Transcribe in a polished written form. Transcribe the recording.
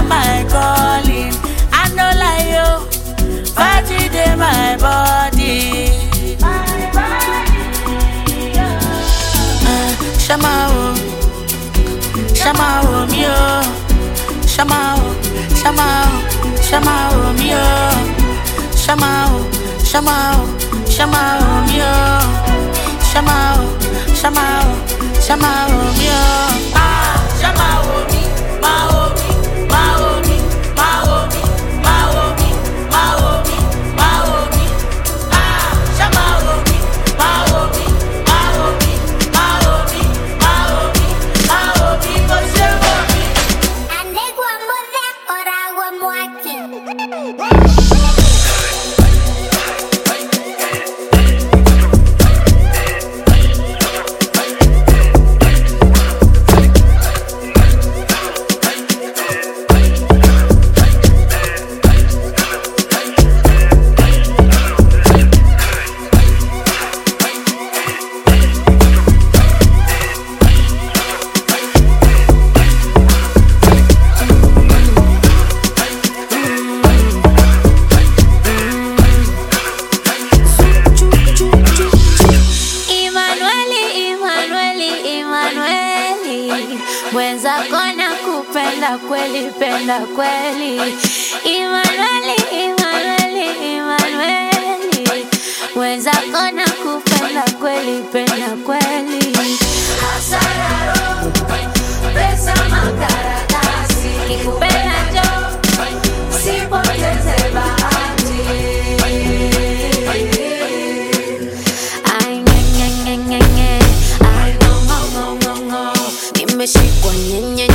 my calling. I know like you, Faji dey my body. Shama oh, Shama oh me oh, Shama oh, Shama oh, Shama oh me oh, Shama oh, Shama oh, Shama oh me oh, Shama oh, Shama oh, Shama oh me oh. Ah, Shama oh me, ma oh me, ma oh me, ma oh me, ma oh me, ma oh me, ma oh me. Ah, Shama oh me, ma oh me, ma oh me, ma oh me, ma oh me, ma oh me, go Shama oh me. Ande guambo de ora guambo aquí. Mwenzako nakupenda kweli, penda kweli. Emmanuel, mwenzako nakupenda kweli, penda kweli. Hasararo, pesa makaratasi, nikupenda jo, sipoteze bahati. Ay, nye, nye, nye, nye, nye. Ay, ngo, ngo, ngo, ngo, ngo. Nimeshikwa nye, nye,